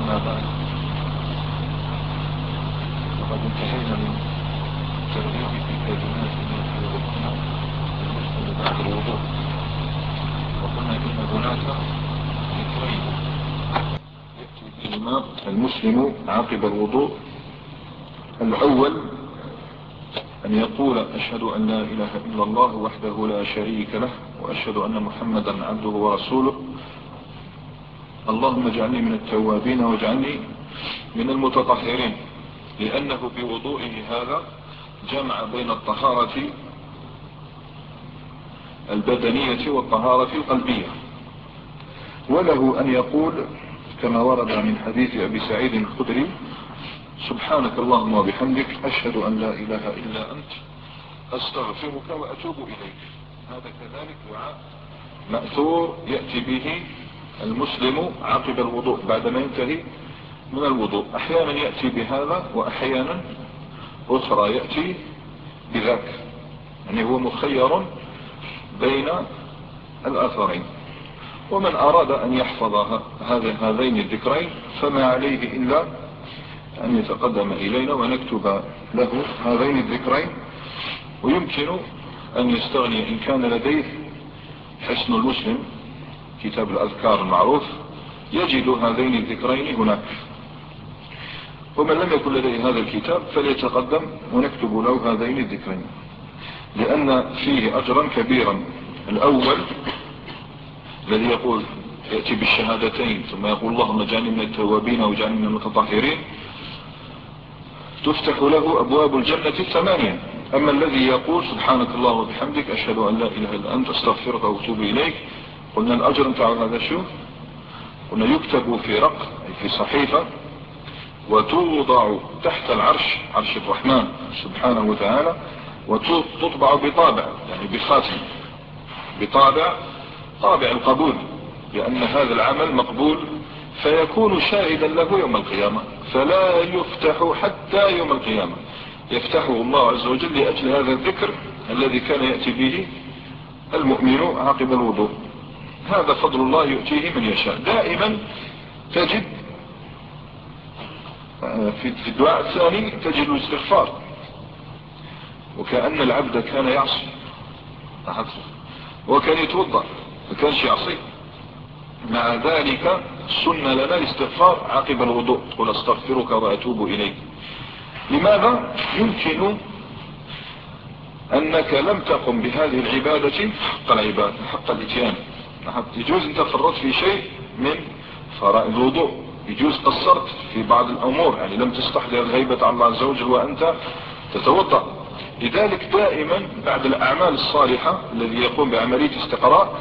أما بعد، فقد انتهينا من تغليب في كلمات يتوقفنا المسلم بعد الوضوء، وقلنا إن هناك ذكرين يأتي بهما المسلم عقب الوضوء. الأول أن يقول: أشهد أن لا إله إلا الله وحده لا شريك له، وأشهد أن محمدا عبده ورسوله، اللهم اجعلني من التوابين واجعلني من المتطهرين، لأنه بوضوئه هذا جمع بين الطهارة البدنية والطهارة القلبية. وله أن يقول كما ورد من حديث أبي سعيد الخدري: سبحانك اللهم وبحمدك أشهد أن لا إله إلا أنت أستغفرك وأتوب إليك. هذا كذلك دعاء مأثور يأتي به المسلم عقب الوضوء بعدما ينتهي من الوضوء. أحيانا يأتي بهذا وأحيانا أخرى يأتي بذاك، يعني هو مخير بين الآثرين. ومن أراد أن يحفظ هذين الذكرين فما عليه إلا أن يتقدم إلينا ونكتب له هذين الذكرين. ويمكن أن يستغني إن كان لديه حسن المسلم كتاب الأذكار المعروف يجد هذين الذكرين هناك. ومن لم يكن لديه هذا الكتاب فليتقدم ونكتب له هذين الذكرين، لأن فيه أجرا كبيرا. الأول الذي يقول يأتي بالشهادتين ثم يقول اللهم اجعلني من التوابين واجعلني من المتطهرين، تفتح له أبواب الجنة 8. أما الذي يقول سبحانك اللهم وبحمدك أشهد أن لا إله إلا أنت أستغفرك وأتوب إليك، قلنا الأجر بتاع هذا شو؟ قلنا يكتب في رق أي في صحيفة، وتوضع تحت العرش، عرش الرحمن سبحانه وتعالى، وتطبع بطابع يعني بخاتم، طابع القبول، لأن هذا العمل مقبول، فيكون شاهدا له يوم القيامة، فلا يفتح حتى يوم القيامة، يفتحه الله عز وجل لأجل هذا الذكر الذي كان يأتي به المؤمن عقب الوضوء. هذا فضل الله يؤتيه من يشاء. دائما تجد في الدعاء الثاني تجد الاستغفار، وكأن العبد كان يعصي وكان يتوضأ فكانش يعصي، مع ذلك سنة لنا الاستغفار عقب الوضوء، تقول استغفرك وأتوب إليك. لماذا؟ يمكن أنك لم تقم بهذه العبادة حق العبادة، حق الاتيان. يجوز أنت فرطت في شيء من فرائض الوضوء، يجوز قصرت في بعض الأمور، يعني لم تستحضر الغيبة على الله عز وجل وأنت تتوضأ. لذلك دائما بعد الأعمال الصالحة الذي يقوم بعملية استقراء،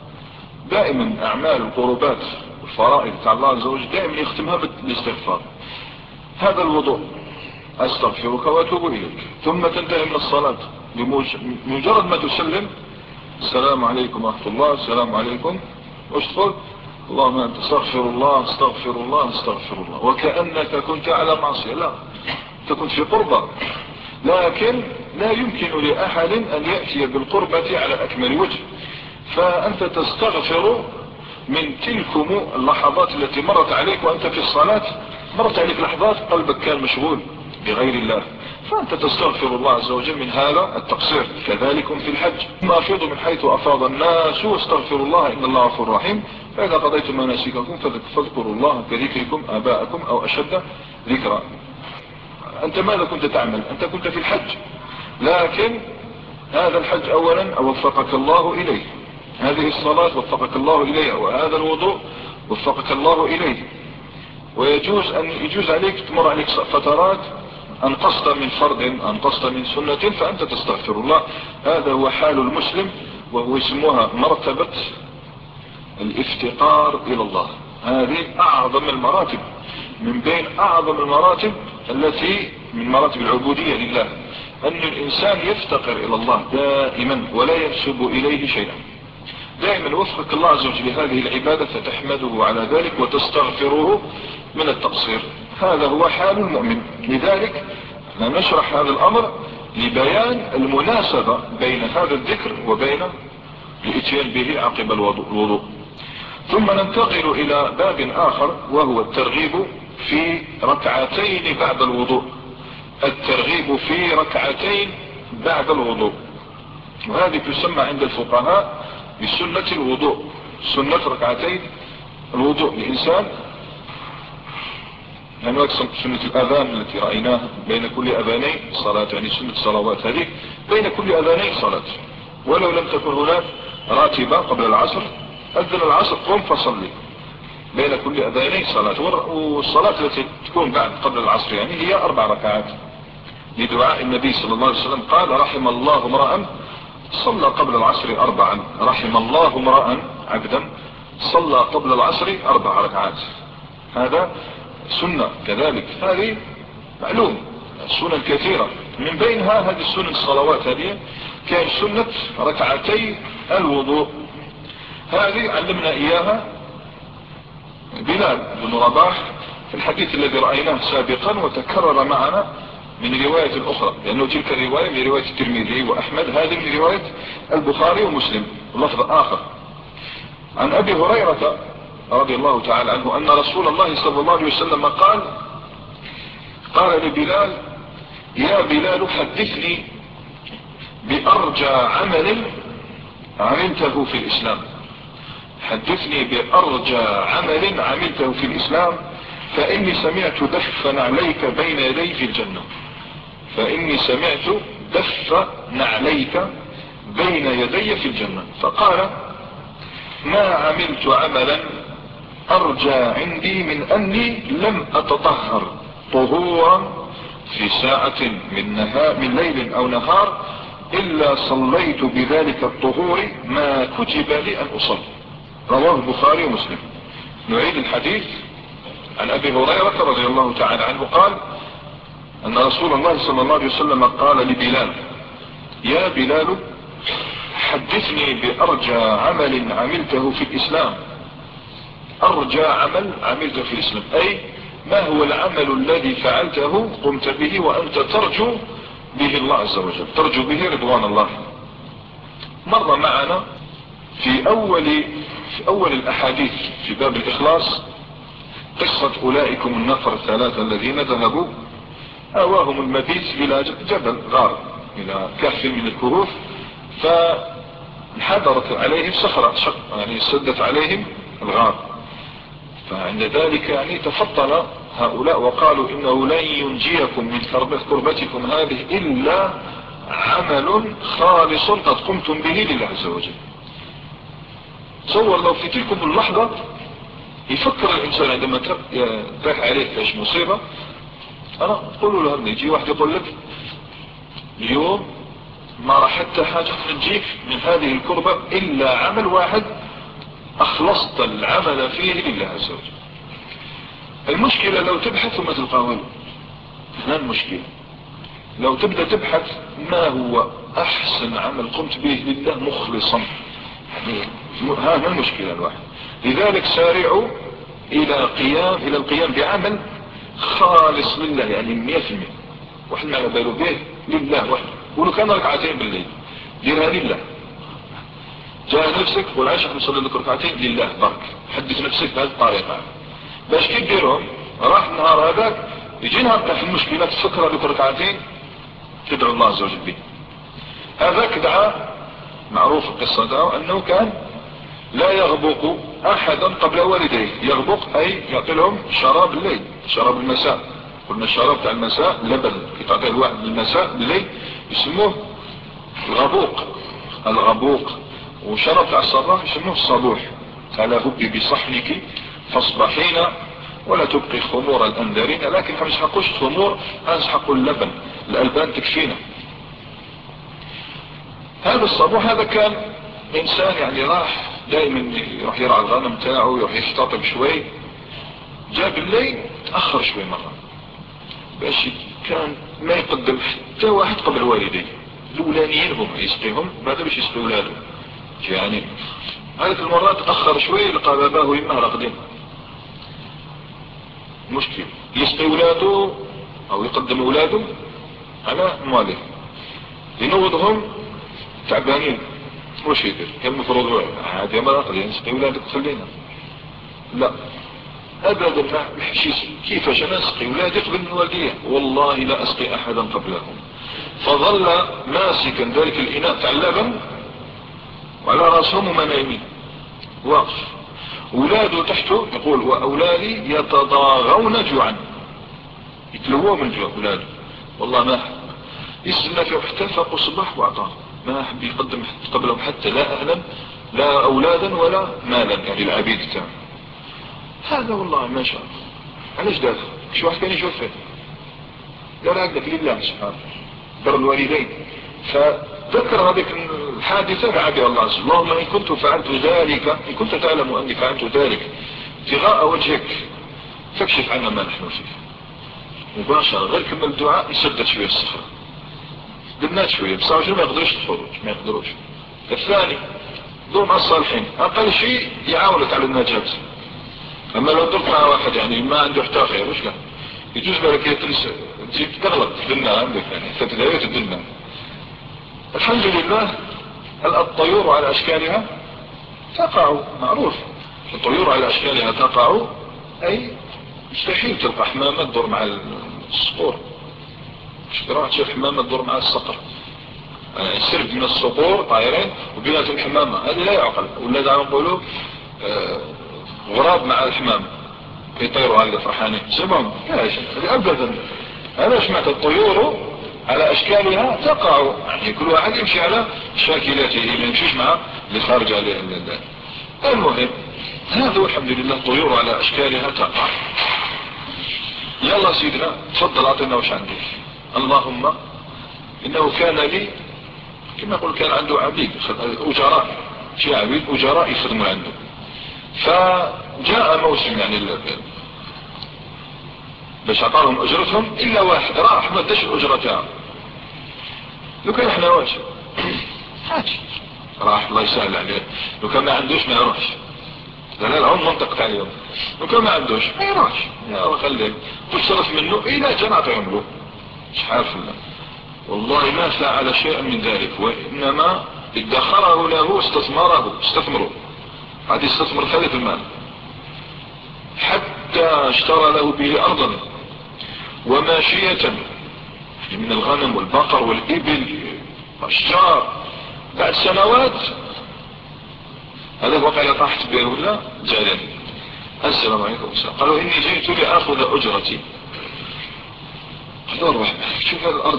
دائما أعمال القربات والفرائض على الله عز وجل دائما يختمها بالاستغفار. هذا الوضوء أستغفرك وأتوب إليك، ثم تنتهي من الصلاة بمجرد ما تسلم السلام عليكم ورحمة الله، السلام عليكم، وش تقول؟ اللهم أنت استغفر الله استغفر الله استغفر الله، وكأنك كنت على معصية. لا، أنت كنت في قربة، لكن لا يمكن لأحد أن يأتي بالقربة على أكمل وجه، فأنت تستغفر من تلكم اللحظات التي مرت عليك وأنت في الصلاة. مرت عليك لحظات قلبك كان مشغول بغير الله، فأنت تستغفر الله عز وجل من هذا التقصير. كذلكم في الحج، ما أفيضوا من حيث أفاض الناس واستغفروا الله إن الله غفور رحيم، فإذا قضيتم مناسككم فاذكروا الله كذكركم آباءكم أو أشد ذكرا. أنت ماذا كنت تعمل؟ أنت كنت في الحج، لكن هذا الحج أولا وفقك الله إليه، هذه الصلاة وفقك الله إليها، وهذا الوضوء وفقك الله إليه. يجوز عليك تمر عليك فترات أنقصت من فرض أنقصت من سنة فأنت تستغفر الله. هذا هو حال المسلم، وهو اسمها مرتبة الافتقار إلى الله. هذه أعظم المراتب من بين أعظم المراتب التي من مراتب العبودية لله، أن الإنسان يفتقر إلى الله دائما ولا ينسب إليه شيئا. دائما وفقك الله عز وجل لهذه العبادة فتحمده على ذلك وتستغفره من التقصير. هذا هو حال المؤمن. لذلك نشرح هذا الأمر لبيان المناسبة بين هذا الذكر وبين الاتيان به عقب الوضوء. ثم ننتقل الى باب اخر وهو الترغيب في ركعتين بعد الوضوء. الترغيب في ركعتين بعد الوضوء، وهذه تسمى عند الفقهاء بسنة الوضوء، سنة ركعتين الوضوء. الإنسان يعني أقسم سنة الأذان التي رأيناها بين كل أذانين صلاة، يعني سنة الصلوات هذه بين كل أذانين صلاة، ولو لم تكن هناك راتبة قبل العصر أذن العصر قم فصلي، بين كل أذانين صلاة. والصلاة التي تكون بعد قبل العصر يعني هي 4 ركعات، لدعاء النبي صلى الله عليه وسلم قال رحم الله امرأ صلى قبل العصر 4. رحم الله امرأ عبدا صلى قبل العصر 4 ركعات. هذا سنة كذلك، هذه معلوم. السنن كثيرة، من بينها هذه السنن الصلوات هذه كان سنة ركعتي الوضوء، هذه علمنا إياها بلال بن رباح في الحديث الذي رأيناه سابقا وتكرر معنا من رواية أخرى، لأنه تلك الرواية من رواية الترمذي وأحمد، هذه من رواية البخاري ومسلم لفظ آخر. عن أبي هريرة رضي الله تعالى عنه أن رسول الله صلى الله عليه وسلم قال لبلال يا بلال حدثني بأرجى عمل عملته في الإسلام، حدثني بأرجى عمل عملته في الإسلام فإني سمعت دف نعليك بين يدي في الجنة، فإني سمعت دف نعليك بين يدي في الجنة. فقال ما عملت عملا أرجى عندي من أني لم أتطهر طهورا في ساعة من ليل أو نهار إلا صليت بذلك الطهور ما كتب لي أن أصلي. رواه البخاري ومسلم. نعيد الحديث. عن أبي هريرة رضي الله تعالى عنه قال أن رسول الله صلى الله عليه وسلم قال لبلال يا بلال حدثني بأرجى عمل عملته في الإسلام. أرجى عمل عملته في الإسلام أي ما هو العمل الذي فعلته قمت به وأنت ترجو به الله عز وجل، ترجو به رضوان الله. مر معنا في أول الأحاديث في باب الإخلاص قصة أولئكم النفر الثلاثة الذين ذهبوا آواهم المبيت إلى جبل غار، إلى كهف من الكهوف، فانحدرت عليهم صخرة يعني سدت عليهم الغار. فعند ذلك يعني تفطن هؤلاء وقالوا إنه لن ينجيكم من كربتكم هذه إلا عمل خالص قد قمتم به لله عز وجل. تصور لو في تلكم اللحظة يفكر الإنسان عندما تاح عليه ايش مصيبة، أنا قولوا له يجي واحد يقول لك اليوم ما راح حتى حاجة تنجيك من هذه الكربة إلا عمل واحد أخلصت العمل فيه لله عز وجل. المشكلة لو تبحث ما تلقاه. هنا المشكلة لو تبدأ تبحث ما هو أحسن عمل قمت به لله مخلصا، هذا المشكلة الواحد. لذلك سارعوا إلى القيام بعمل خالص لله، يعني 100% واحد ما باله به لله وحده. ولو كان ركعتين بالليل ديرها لله، جاء نفسك والعيش احنا نصلي لك ركعتين لله برك، حدث نفسك بهذه الطريقة. باش كيف ديرهم راح النهار هذاك يجي نهار تاع المشكلة تفكر هذوك ركعتين تدعو الله عز وجل به. هذاك دعا معروف القصة دعا أنه كان لا يغبق أحدا قبل والديه. يغبق أي يعطي لهم شراب الليل، شراب المساء. قلنا الشراب تاع المساء لبن يعطيه الواحد المساء بالليل يسموه الغبوق. وشراب تاع الصباح يسموه الصبوح. على هبي بصحنك فاصبحين ولا تبقي خمور الأنذرين، لكن ما نسحقوش خمور، نسحقوا اللبن، الألبان تكفينا. هذا الصبوح هذا كان إنسان يعني راح دائما يروح يرعى الغنم تاعه، يروح يختطب شوي، جاء بالليل تأخر شوي مرة باش كان ما يقدم حتى واحد قبل والديه الأولانيين هم يسقيهم بعد باش يسقي أولاده. يعني هذه المرات تأخر شوي لقى باباه يمه راقدين، مشكل يسقي أولاده أو يقدم أولاده على مواليه، ينوضهم تعبانين وش يدير؟ كان مفروض عادي ما راقدين يسقي أولادك خلينا. لا ابدا ما بحشيش كيفاش انا اسقي ولادي قبل من والديه؟ والله لا اسقي احدا قبلهم. فظل ماسكا ذلك الاناء تاع اللبن وعلى راسهم وما نايمين واقف، اولاده تحته يقول واولادي يتضاغون جوعا، يتلووا من جوع اولاده. والله ما حب يستنى فيه حتى فاقوا الصباح واعطاه، ما حب يقدم قبلهم حتى لا اهلا لا اولادا ولا مالا، يعني العبيد تاعه. هذا والله ما شاء الله. علاش دافع شو واحد كان يشوف فيه؟ لا لا لك لله سبحانه بر الوالدين. فذكر هذه الحادثة فعبي الله عز وجل. اللهم إن كنت فعلت ذلك، إن كنت تعلم أني فعلت ذلك ابتغاء وجهك فاكشف عنا ما نحن فيه. مباشرة غير كمل الدعاء يسدد شوية الصخرة، دمنات شوية بس عشان ما يقدروش الخروج، ما يقدروش. الثاني دور مع الصالحين أقل شيء يعاونك على النجاة. أما لو درت مع واحد يعني ما عنده حتى خير وش كان يجوز بالك تجيب تغلط الدنيا عندك، يعني فتدايات الدنيا. الحمد لله الطيور على أشكالها تقع، معروف الطيور على أشكالها تقع، أي مستحيل تلقى حمامة تدور مع الصقور، مش تروح تشوف حمامة تدور مع الصقر. سرب من الصقور طائرين وبيناتهم حمامة، هذه لا يعقل. ولا دعنا نقولوا غراب مع الحمامة يطيروا هكذا فرحانين سمعهم ابدا. انا سمعت الطيور على اشكالها تقع، يعني كل واحد يمشي على شاكلته ما يمشيش مع اللي خارج عليه. المهم هذا الحمد لله الطيور على اشكالها تقع. يلا سيدنا تفضل اعطينا وش عندك. اللهم انه كان لي كما يقول كان عنده عبيد اجراء، شيء عبيد اجراء يخدموا عنده. فجاء موسم يعني باش عطاهم اجرتهم الا واحد راح ما اداش الاجره تاعه. لو كان احنا واش حاجي راح الله يسهل عليه، لو كان ما عندوش ما يروحش. لا العون منطق تاع اليوم، لو كان ما عندوش ما يروحش يا خليه تصرف منه الى جنى عطيهم له. مش عارف الله والله ما فعل شيئا من ذلك، وانما ادخره له استثمره هذه استثمر ثالث المال حتى اشترى له به ارضا وماشية من الغنم والبقر والإبل والشجار. بعد سنوات هذا وقع طاحت به ولا جاء السلام عليكم قالوا إني جئت لأخذ أجرتي. قالوا روح شوف هذه الأرض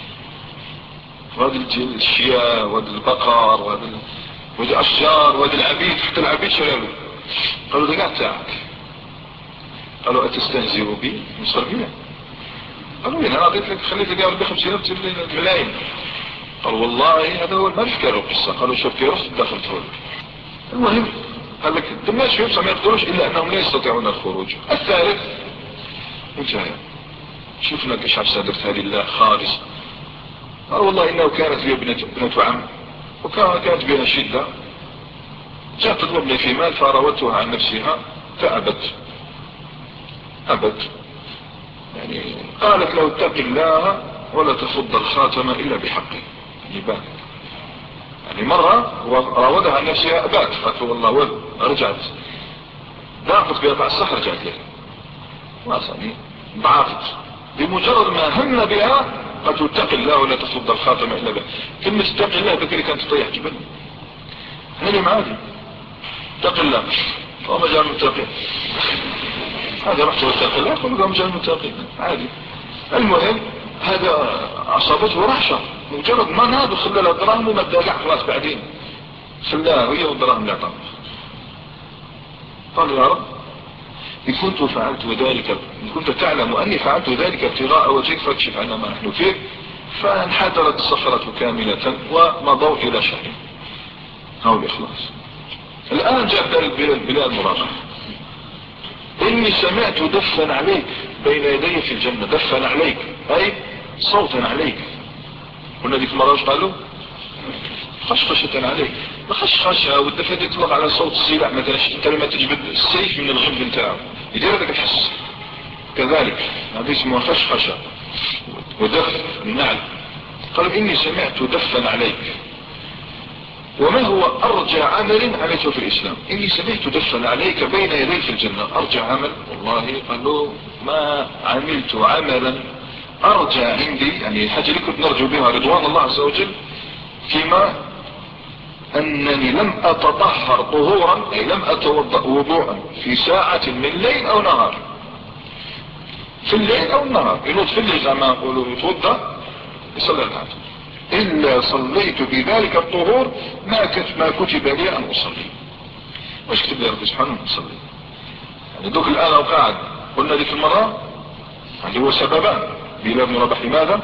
هذه الشياء وهذه البقر وهذه الأشجار وهذه العبيد، حتى العبيد شرالوا. قالوا ده قاعد تاعك. قالوا أتستهزئوا بي مصربية؟ قالوا لي انا اعطيت لك خليت قاعد ب50,000 ملايين. قالوا والله هذا هو ما فكروا القصه. قالوا شوف في رصد دخلت هون. المهم قال لك الناس يوصل ما يقدروش الا انهم لا يستطيعون الخروج. الثالث انتهى شفنا كيش صدرتها لله خالص. قال والله انه كانت لي ابنة عم وكانت بها شدة، جاءت تطلبني في مال فراودتها عن نفسها فأبت. يعني قالت له اتق الله ولا تفض الخاتم الا بحقه. يعني مرة راودها عن نفسها ابات، قالت والله رجعت ضاقت بها بعد الصح رجعت له واصلي ضعفت. بمجرد ما هم بها قالت اتق الله ولا تفض الخاتم الا به. كلمة اتق الله بكري كانت تطيح جبل. هذه معادي اتق الله وما جاء المتقين. هذا رحت واتق الله قلوا مجال المتقين عادي. المهم هذا عصابته رحشة، مجرد ما نادوا خلى له دراهم وما ادالع خلاص بعدين خلاه هي والدراهم اللي اعطاه. قال يا رب إن كنت فعلت ذلك، إن كنت تعلم أني فعلت ذلك ابتغاء وجهك فاكشف عنا ما نحن فيه. فانحدرت الصخرة كاملة ومضوا إلى شهر. هو الإخلاص. الآن جاء البلاد مراجعة. إني سمعت دفا عليك بين يدي في الجنة. دفا عليك أي صوتا عليك. قلنا ديك المرة قالوا خشخشة عليك. الخشخشة والدفة يطلق على صوت السلاح مثلا. انت لما تجبد السيف من الغمد بتاعه يدير لك تحس كذلك، هذا اسمه خشخشة ودف النعل. قالوا إني سمعت دفا عليك وما هو ارجى عمل عملته في الاسلام؟ اني سمعت دفن عليك بين يدي في الجنة. ارجى عمل؟ والله قال له ما عملت عملا ارجى عندي، يعني حاجة اللي كنت نرجو بها رضوان الله عز وجل، فيما انني لم اتطهر طهورا، اي لم اتوضأ وضوءا في ساعة من الليل او نهار، في الليل او النهار، ينوض في الليل زعما نقولوا يتوضأ يصلي الحاجة، الا صليت بذلك الطهور ما كتب لي ان اصلي. واش كتب لي ربي سبحانه ان اصلي؟ يعني دوك الان لو قاعد قلنا ذيك المرة اللي هو سببان. بلال بن رباح لماذا؟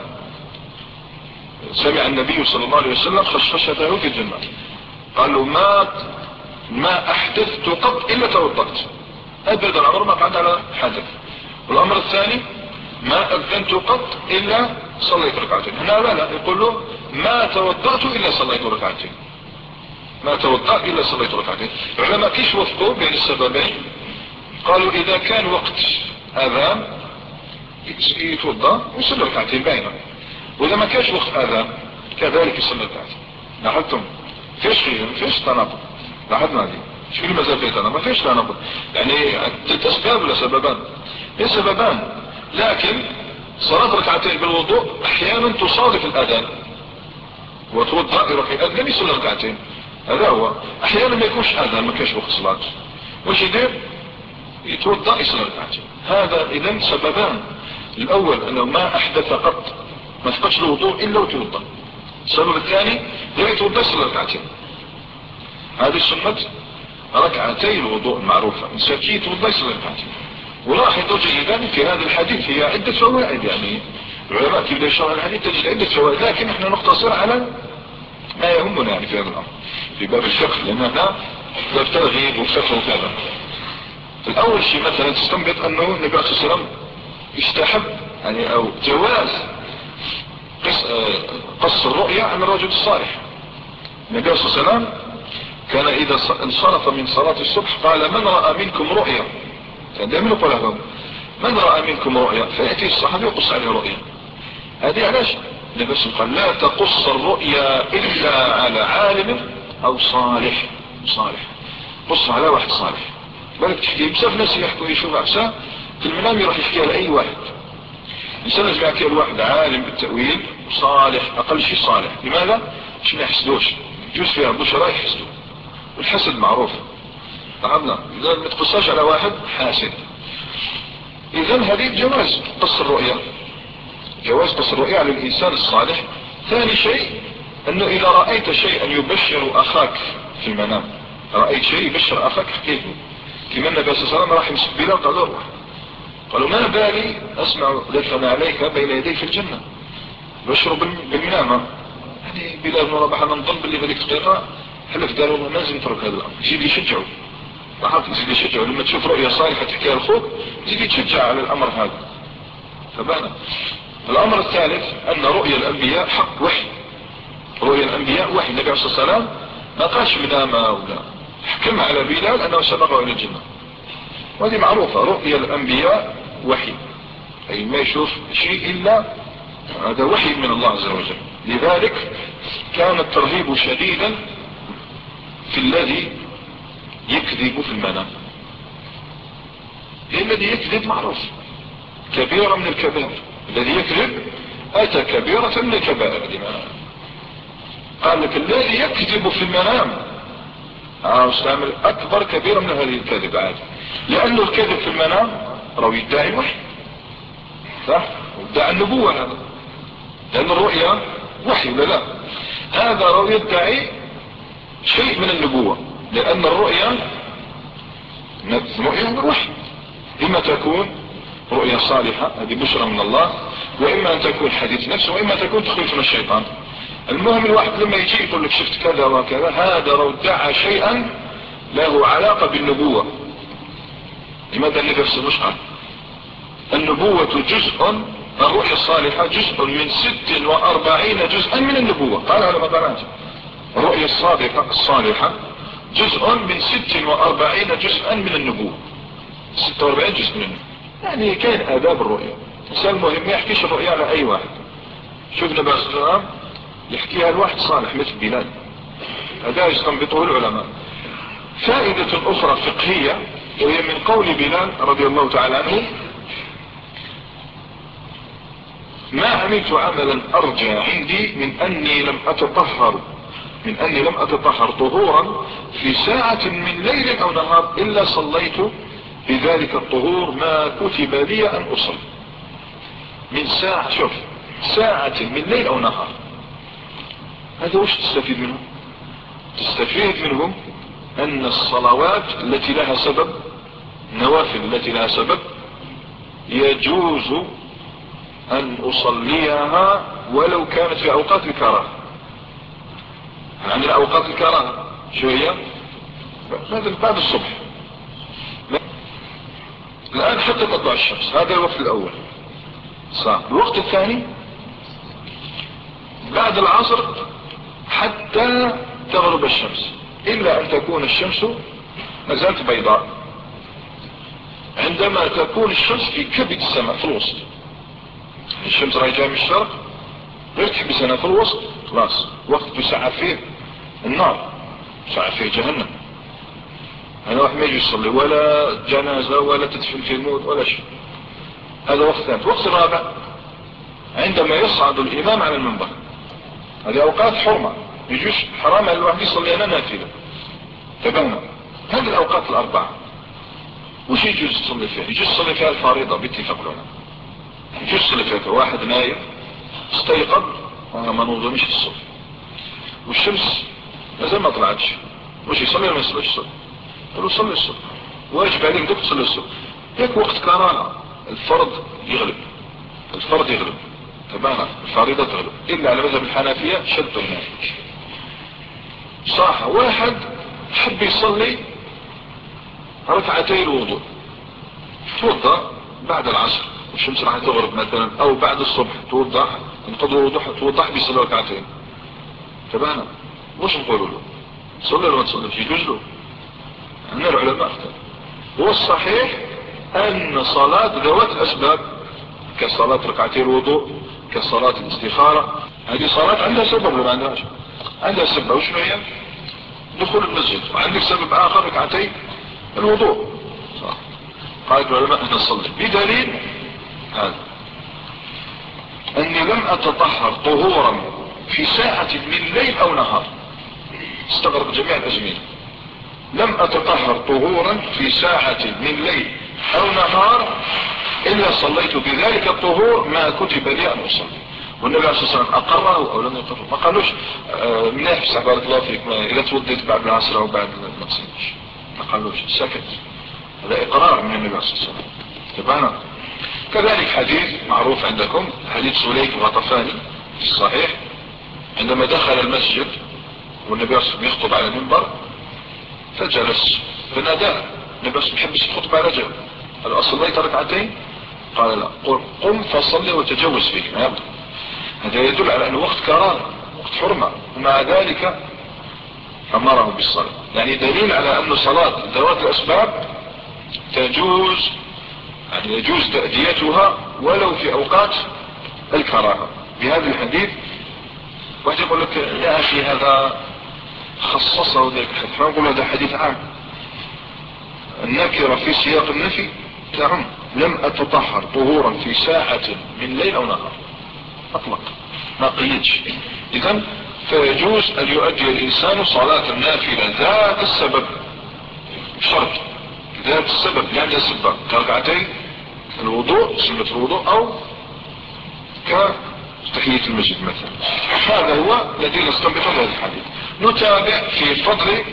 سمع النبي صلى الله عليه وسلم خشخشته في الجنة، قال له ما احدثت قط الا توضأت، ابدا عمر ما قعد على حدث. والامر الثاني ما اذنت قط الا صليت ركعتين. هنا لا يقول له ما توضأت الا صليت ركعتين، ما توضأ الا صليت ركعتين. العلماء كيش وفقوا بين السببين؟ قالوا اذا كان وقت اذان يتوضأ ويصلي ركعتين باينة، واذا ما كانش وقت اذان كذلك يصلي ركعتين. لاحظتم فيش تناقض؟ لاحظنا هذه شو اللي مازال فيه تناقض؟ ما فيش تناقض، يعني اسباب ولا سببان؟ هي سببان، لكن صلاة ركعتين بالوضوء احيانا تصادف الاذان وتوضأ يروح يأذن يصلي ركعتين، هذا هو. احيانا ما يكونش اذان، ما كانش وقت صلاة، واش يدير؟ يتوضأ يصلي ركعتين. هذا اذا سببان. الاول انه ما احدث قط، ما فقدش الوضوء الا وتوضأ. السبب الثاني لا يتوضأ يصلي ركعتين. هذه سنة ركعتي الوضوء المعروفة، الانسان كي يتوضأ يصلي ركعتين. ولاحظوا جيدا في هذا الحديث هي عدة فوائد، يعني العلماء في بداية شرح الحديث تجد عدة فوائد، لكن احنا نقتصر على ما يهمنا يعني في هذا الامر في باب الفقه، لان هذا باب ترغيب وفقه وكذا. الاول شيء مثلا تستنبط انه النبي عليه الصلاه والسلام يستحب يعني او جواز قص الرؤيا عن الرجل الصالح. النبي عليه الصلاه والسلام كان اذا انصرف من صلاة الصبح قال من رأى منكم رؤيا، كان دائما يقول لهم من رأى منكم رؤيا، فيأتي الصحابي يقص عليه رؤيا. هذه علاش؟ النبي قال لا تقص الرؤيا الا على عالم او صالح. قص على واحد صالح. بالك تحكي بزاف ناس يحكوا يشوف عفسه في المنام يروح يحكيها لاي واحد. الانسان لازم يحكيها لواحد عالم بالتأويل صالح، اقل شيء صالح. لماذا؟ باش ما يحسدوش، يجوز فيها بشرى يحسدوا، والحسد معروف. فهمنا؟ اذا ما تقصاش على واحد حاسد. اذا هذه جواز قص الرؤيا، جواز قص الرؤيا على الانسان الصالح. ثاني شيء انه اذا رأيت شيئا يبشر اخاك في المنام، رأيت شيء يبشر اخاك احكيه. كما النبي صلى الله عليه وسلم راح يمسك بلال وقال له روح، قالوا ما بالي اسمع دفن عليك بين يدي في الجنة بشروا بالمنام. يعني بلال بن رباح انا نظن باللي هذيك الدقيقة حلف قالوا ما لازم نترك هذا الامر، يزيد يشجعوا. لاحظت يزيد يشجعوا لما تشوف رؤيا صالحة تحكيها لأخوك يزيد يتشجع على الامر هذا. فبانا الامر الثالث ان رؤيا الانبياء حق وحي. رؤيا الانبياء وحي. النبي عليه الصلاة والسلام ما قالش منامة ولا حكم على بلال انه سبقه الى الجنة، وهذه معروفة. رؤيا الانبياء وحي، اي ما يشوف شيء الا هذا وحي من الله عز وجل. لذلك كان الترهيب شديدا في الذي يكذب في المنام. الذي يكذب معروف كبيرة من الكبائر، الذي يكذب اتى كبيرة من الكبائر. قال لك الذي يكذب في المنام استعمل اكبر كبيرة من هذه الكذب عادي، لانه الكذب في المنام راهو يدعي الوحي، صح؟ يدعي النبوة هذا، لان الرؤيا وحي ولا لا؟ هذا راهو يدعي شيء من النبوة، لان الرؤيا وحي. اما تكون رؤيا صالحة هذه بشرى من الله، واما ان تكون حديث نفس، واما تكون تخويف من الشيطان. المهم الواحد لما يجي يقول لك شفت كذا وكذا، هذا راهو ادعى شيئا له علاقة بالنبوة. لماذا النبي صلى الله عليه وسلم النبوة جزء، الرؤيا الصالحة جزء من 46 جزءا من النبوة. قال على مقالات الرؤيا الصالحة جزء من 46 جزءا من النبوة. 46 جزء منه، يعني كان آداب الرؤيا. الإنسان المهم ما يحكيش الرؤيا على أي واحد. شوف النبي صلى الله عليه وسلم يحكيها لواحد صالح مثل بلال، هذا يستنبطه العلماء. فائدة اخرى فقهية وهي من قول بلال رضي الله تعالى عنه: ما عملت عملا ارجى عندي من اني لم اتطهر طهورا في ساعة من ليل او نهار الا صليت بذلك الطهور ما كتب لي ان اصلي. من ساعة، شوف، ساعة من ليل او نهار، هذا وش تستفيد منه؟ تستفيد منهم ان الصلوات التي لها سبب، النوافل التي لها سبب، يجوز ان اصليها ولو كانت في اوقات الكراهة. عندنا اوقات الكراهة شو هي؟ بعد الصبح، الان حتى تطلع الشمس، هذا الوقت الاول صح. الوقت الثاني بعد العصر حتى تغرب الشمس، الا ان تكون الشمس ما زالت بيضاء. عندما تكون الشمس في كبد السماء في الوسط، الشمس راهي جايه من الشرق غير تحبس هنا في الوسط، خلاص وقت تسعى فيه النار، تسعى فيه جهنم. انا واحد ما يجي يصلي ولا جنازة ولا تدفن في الموت ولا شيء. هذا وقت ثاني. وقت الرابع عندما يصعد الامام على المنبر، هذه اوقات حرمة، يجوش حرام على الواحد يصلي هنا نافلة. تبعنا هذه الاوقات الاربعة وش يجوز تصلي فيها؟ يجوز تصلي فيها الفريضة باتفاق العلماء، يجوز تصلي فيها واحد نايم استيقظ ما نظمش الصبح والشمس مازال ما طلعتش، وش يصلي ولا ما يصليش الصبح؟ قالوا صلي الصبح، واجب عليك دوك تصلي الصبح. ياك وقت كراهة، الفرض يغلب، تماما الفريضة تغلب، الا على مذهب الحنفية شد الناس. صح، واحد حب يصلي ركعتي الوضوء، توضأ بعد العصر والشمس راح تغرب مثلا، او بعد الصبح توضأ انقضوا الوضوء، توضأ بيصلي ركعتين. تماما وش نقولوا له؟ صلي ولا ما تصليش؟ يجوز له؟ عندنا العلماء اختلفوا. هو الصحيح ان صلاة ذوات الاسباب كصلاة ركعتي الوضوء، كصلاة الاستخارة، هذه صلاة عندها سبب ولا ما عندهاش؟ عندها سبب. وشنو هي؟ دخول المسجد. وعندك سبب اخر ركعتي الوضوء، صح. قال العلماء ان نصلي بدليل هذا: اني لم اتطهر طهورا في ساعة من ليل او نهار، استغرق جميع الازمنة، لم اتطهر طهورا في ساعة من ليل او نهار الا صليت بذلك الطهور ما كتب لي ان اصلي. والنبي عليه الصلاة والسلام اقره او لم يقره؟ ما قالوش مناح بصح بارك الله فيك اذا توضيت بعد العصر او بعد ما تصليش، ما قالوش، سكت. هذا اقرار من النبي عليه الصلاة والسلام. تبعنا. كذلك حديث معروف عندكم، حديث سليك الغطفاني في الصحيح، عندما دخل المسجد والنبي عليه الصلاة والسلام يخطب على المنبر فجلس فناداه النبي عليه الصلاة والسلام: يخطب على رجل، قال: أصليت ركعتين؟ قال: لا. قم فصلي وتجوز فيه. هذا يدل على أنه وقت كراهة، وقت حرمة، ومع ذلك أمره بالصلاة. يعني دليل على أن صلاة ذوات الأسباب تجوز، يعني يجوز تأديتها ولو في أوقات الكراهة. بهذا الحديث واحد يقول لك: يا أخي هذا خصصه ذلك الحديث، ما نقول هذا حديث عام، النكرة في سياق النفي تعم. لم أتطهر طهورا في ساعة من ليل أو نهار، أطلق ما قيدش. إذن فيجوز أن يؤدي الإنسان صلاة النافلة ذات السبب، شرط ذات السبب، يعني السبب كركعتين الوضوء، سنة الوضوء، أو كتحية المسجد مثلا. هذا هو الذي نستنبطه من هذا الحديث. نتابع في فضل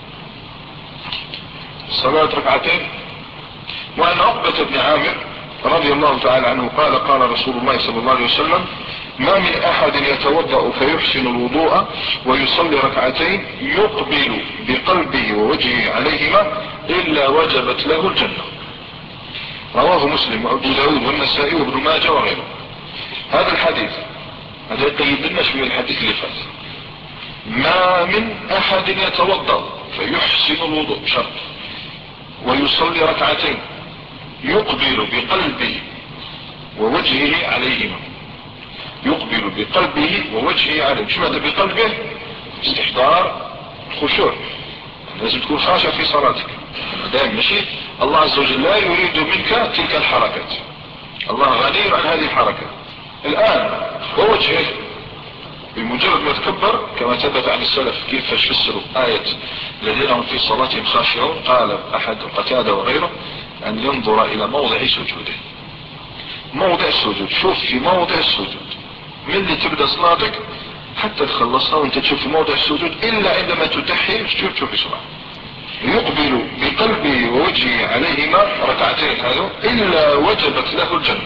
صلاة ركعتين. وعن عقبة بن عامر رضي الله تعالى عنه قال: قال رسول الله صلى الله عليه وسلم: ما من احد يتوضأ فيحسن الوضوء ويصلي ركعتين يقبل بقلبه ووجهه عليهما الا وجبت له الجنة. رواه مسلم وابو داود والنسائي وابن ماجه وغيره. هذا الحديث هذا يقيد لنا شوية الحديث اللي فات. ما من احد يتوضأ فيحسن الوضوء شرط ويصلي ركعتين يقبل بقلبه ووجهه عليهما، يقبل بقلبه ووجهه عليه. شو هذا بقلبه؟ استحضار الخشوع، لازم تكون خاشع في صلاتك دائما. ماشي الله عز وجل لا يريد منك تلك الحركات، الله غني عن هذه الحركة. الآن ووجهه بمجرد ما تكبر كما ثبت عن السلف كيف فسروا آية الذين هم في صلاتهم خاشعون، قال أحد قتادة وغيره أن ينظر إلى موضع سجوده. موضع السجود، شوف في موضع السجود من اللي تبدأ صلاتك حتى تخلصها وانت تشوف في موضع السجود، إلا عندما تتحي تشوف صلاة يقبل بقلبه ووجهه عليهما ركعتين هذا إلا وجبت له الجنة.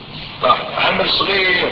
عمل صغير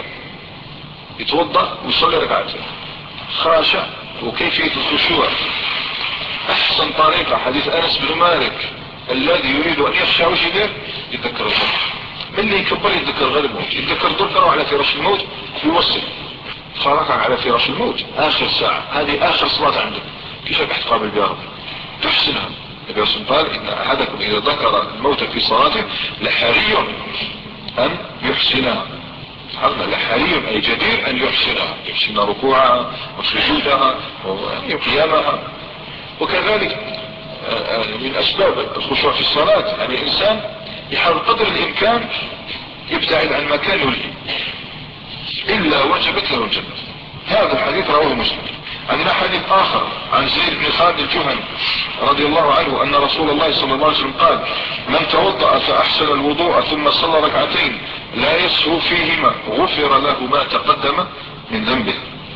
يتوضأ ويصلي ركعتين خاشع. وكيفية الخشوع أحسن طريقة حديث أنس بن مالك الذي يريد أن يخشع وش يدير؟ يتذكر الموت. من اللي يكبر يتذكر غير الموت، يتذكر ذكره على فراش الموت يوصل فركع على فراش الموت آخر ساعة، هذه آخر صلاة عندك كيف تقابل بها ربك تحسنها. النبي صلى الله عليه وسلم قال إن أحدكم إذا ذكر الموت في صلاته لحري أن يحسنها. لحري أي جدير أن يحسن ركوعها وسجودها وقيامها. وكذلك من أسباب الخشوع في الصلاة يعني الإنسان يحاول قدر الإمكان يبتعد عن مكان يلهي إلا وجبت له الجنة. هذا الحديث رواه مسلم. عندنا حديث آخر عن زيد بن خالد الجهني رضي الله عنه أن رسول الله صلى الله عليه وسلم قال من توضأ فأحسن الوضوء ثم صلى ركعتين لا يسهو فيهما غفر له ما تقدم من ذنبه.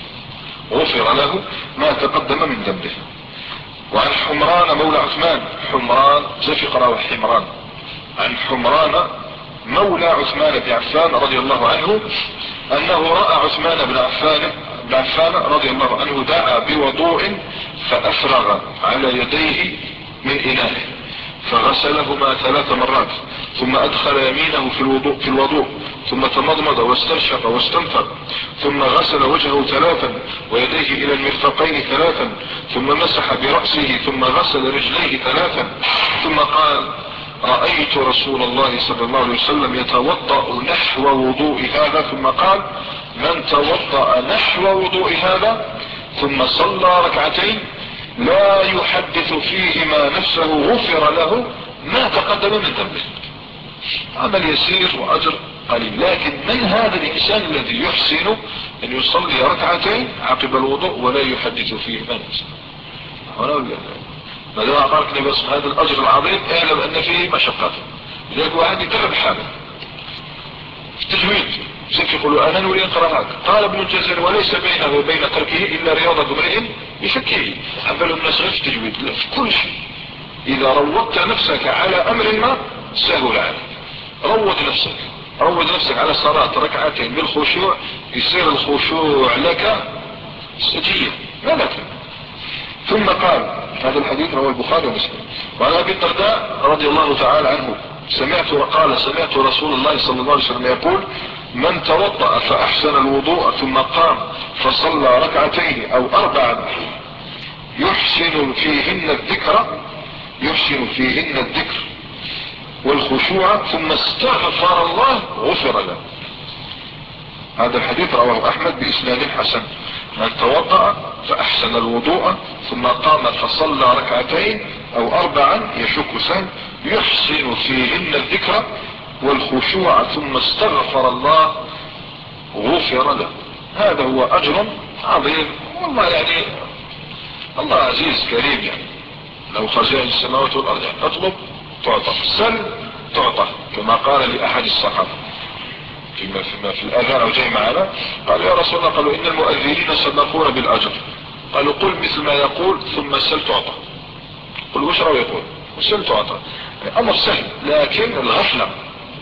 غفر له ما تقدم من ذنبه. وعن حمران مولى عثمان، حمران زي قراءة حمران، عن حمران مولى عثمان بن عفان رضي الله عنه أنه رأى عثمان بن عفان رضي الله عنه دعا بوضوء فأفرغ على يديه من إنائه فغسلهما 3 مرات ثم أدخل يمينه في الوضوء ثم تمضمض واستنشق واستنثر ثم غسل وجهه 3 ويديه إلى المرفقين 3 ثم مسح برأسه ثم غسل رجليه 3 ثم قال رأيت رسول الله صلى الله عليه وسلم يتوضأ نحو وضوء هذا ثم قال من توضأ نحو وضوء هذا ثم صلى ركعتين لا يحدث فيهما نفسه غفر له ما تقدم من ذنبه. عمل يسير وأجر قليل، لكن من هذا الإنسان الذي يحسن أن يصلي ركعتين عقب الوضوء ولا يحدث فيهما نفسه؟ ما دام أعطاك النبي صلى هذا الأجر العظيم اعلم أن فيه مشقة. لذلك واحد يترب حاله التجويد زي يقولوا أنا نريد قراءات. قال ابن الجزري وليس بينه وبين تركه إلا رياضة امرئ يفكه. أبل الناس غير في التجويد، لا في كل شيء. إذا روضت نفسك على أمر ما سهل عليك. روض نفسك على صلاة ركعتين بالخشوع يصير الخشوع لك سجية ما لك. ثم قال هذا الحديث رواه البخاري ومسلم. وعن أبي الدرداء رضي الله تعالى عنه سمعت رسول الله صلى الله عليه وسلم يقول من توضأ فأحسن الوضوء ثم قام فصلى ركعتين أو 4 يحسن فيهن الذكر والخشوع ثم استغفر الله غفر له. هذا الحديث رواه أحمد بإسناد حسن. من توضأ فأحسن الوضوء ثم قام فصلى ركعتين أو 4 يشك سن يحسن فيهن الذكر والخشوع ثم استغفر الله غفر له. هذا هو أجر عظيم والله. يعني الله عزيز كريم، يعني لو خزائن السماوات والأرض يعني اطلب تعطى، سل تعطى، كما قال لأحد الصحابة فيما في الأذان أو جاي معنا قال يا رسول الله، قالوا إن المؤذنين سبقون بالأجر، قالوا قل مثل ما يقول ثم سل تعطى. قل وش رأوا يقول وسل تعطى. أمر سهل، لكن الغفلة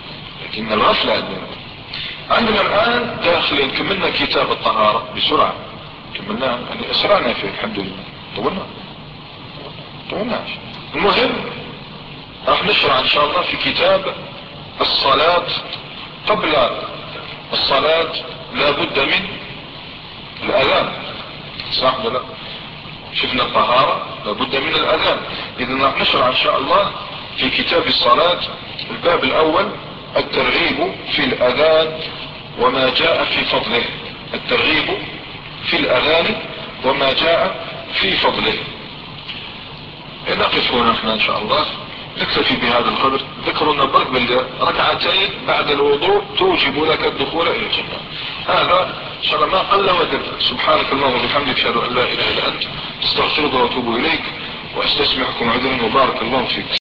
عندنا الآن داخلين كملنا كتاب الطهارة بسرعة، كملنا يعني أسرعنا فيه الحمد لله. طولناش. المهم راح نشرع إن شاء الله في كتاب الصلاة. قبل الصلاة لابد من الأذان، صح ولا لا؟ شفنا الطهارة لابد من الأذان. إذن راح نشرع إن شاء الله في كتاب الصلاة الباب الأول الترغيب في الأذان وما جاء في فضله. الترغيب في الأذان وما جاء في فضله. نقف هنا احنا ان شاء الله، نكتفي بهذا القدر. ذكروا ان ضرب ركعتين بعد الوضوء توجب لك الدخول الى الجنة. هذا ان شاء الله ما قل ودل. سبحانك اللهم وبحمدك، اشهد ان لا اله الا انت، استغفرك واتوب اليك، واستسمحكم عذرا، وبارك الله فيك.